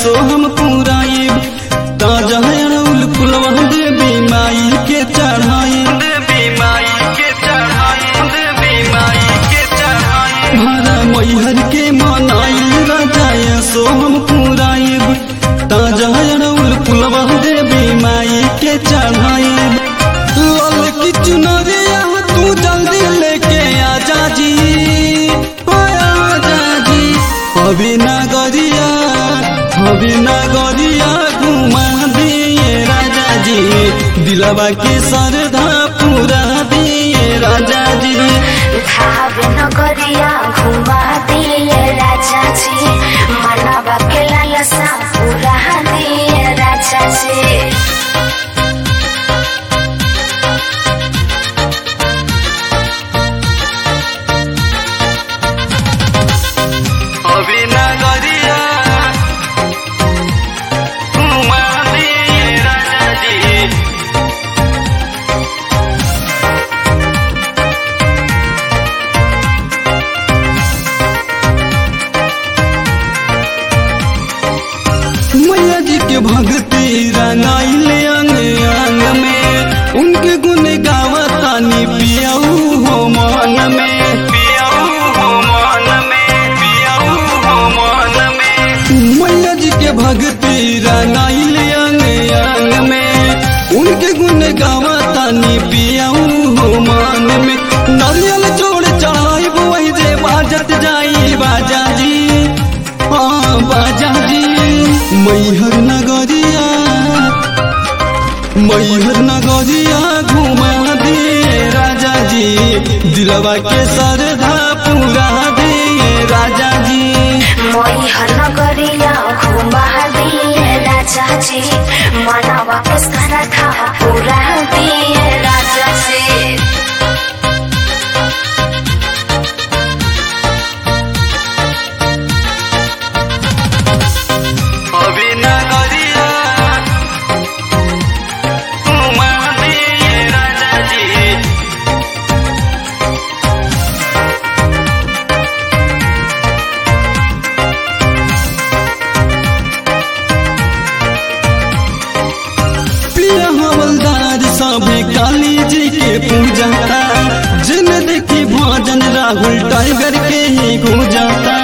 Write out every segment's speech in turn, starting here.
सो हम पुराइब ताजा अड़उल फुलवा देवी माई के चढ़ाई भरा मैहर के मनाई राजा सो हम पुराइब ताजा अड़उल फुलवा देवी माई के चढ़ाई लाल की चुनरिया तू जल्दी लेके आजा जी आजा जी अभी नगरिया घुमा दिए राजा जी दिलवा के सरधा पूरा दिए राजा जी नगरिया घुमा दिए राजा जी मनवा के लालसा पूरा दिए राजा जी मैया जी के भक्ति रंगाइले अंग अंग में उनके गुण गावतानी पियाऊ हो मन में मैया जी के भक्ति रंगाइले अंग अंग में उनके गुण गावतानी पियाऊ हो मन में नारियल जोड़ चढ़ाई वही जे बाजत जाई बाजा जी हाँ बाजा जी मैहर नगरिया घुमा दिए राजा जी दिलवा के सरधा पूरा दिए राजा जी मैहर नगरिया घुमा दिए राजा जी मनवा के सरधा पूरा दिए राजा जी सभे काली जी के पूजा जिन देखी भजन राहुल टाइगर के ही गूंजाता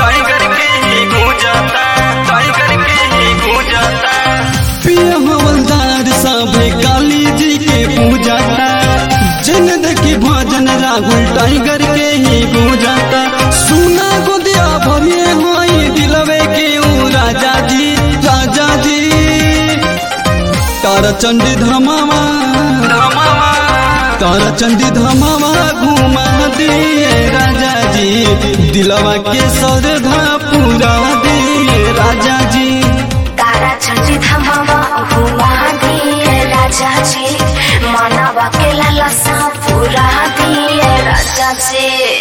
पिया हवलदार सभे काली जी के पूजा जिन देखी भजन राहुल टाइगर के ही गूंजाता सुना गुदिया भरिए होई दिलवे के राजा जी तारा चंडी धमावा घुमा दिए राजा जी दिलवा के सरधा पूरा दिए राजा जी तारा चंडी धमावा घुमा दिए राजा जी मनवा के लालसा पूरा दिए राजा जी।